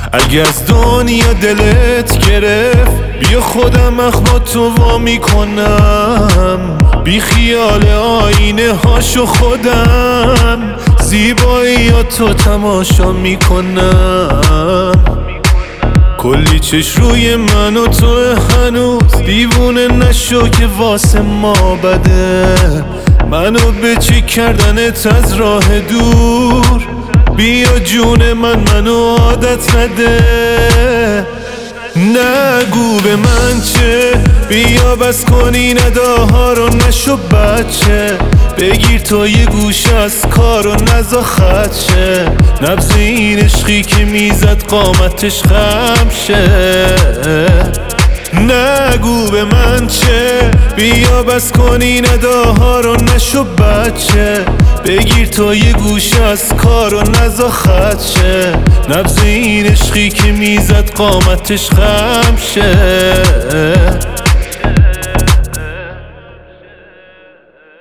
اگه از دنیا دلت گرفت بیا خودم اخما تو وا میکنم، بی خیال آینه هاشو خودم زیبایی تو تماشا میکنم. کلی چش روی من و تو هنوز دیوونه نشو که واسه ما بده، منو به چی کردنت از راه دور، بیا جون منو عادت نده. نگو به من چه، بیا بس کنی نداها رو نشو بچه، بگیر تو یه گوشه از کار و نزا خدشه، نبض این عشقی که میزد قامتش خم شه. نگو به من چه، بیا بس کنی نداها رو نشو بچه، بگیر تو یه گوشه از کار و نزا خدشه، نبض این عشقی که میزد قامتش خم شه.